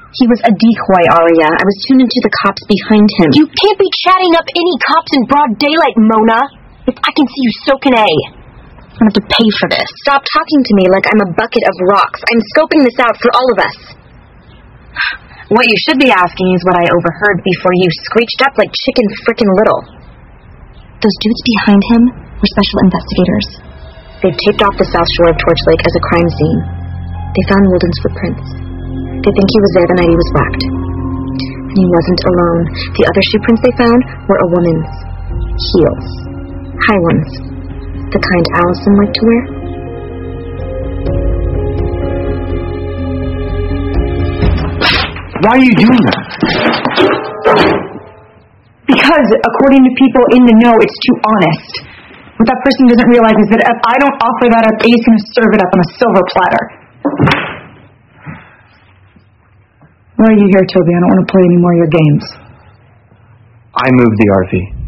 He was a decoy, Aria. I was tuned into the cops behind him. You can't be chatting up any cops in broad daylight, Mona. If I can see you soaking A. I'm gonna have to pay for this. Stop talking to me like I'm a bucket of rocks. I'm scoping this out for all of us. What you should be asking is what I overheard before you screeched up like Chicken Frickin' Little. Those dudes behind him were special investigators. They've taped off the south shore of Torch Lake as a crime scene. They found Wilden's footprints. They think he was there the night he was whacked. And he wasn't alone. The other shoe prints they found were a woman's. Heels. High ones. The kind Allison liked to wear. Why are you doing that? Because, according to people in the know, it's too honest. What that person doesn't realize is that if I don't offer that up, A's going to serve it up on a silver platter. Why are you here, Toby? I don't want to play any more of your games. I moved the RV.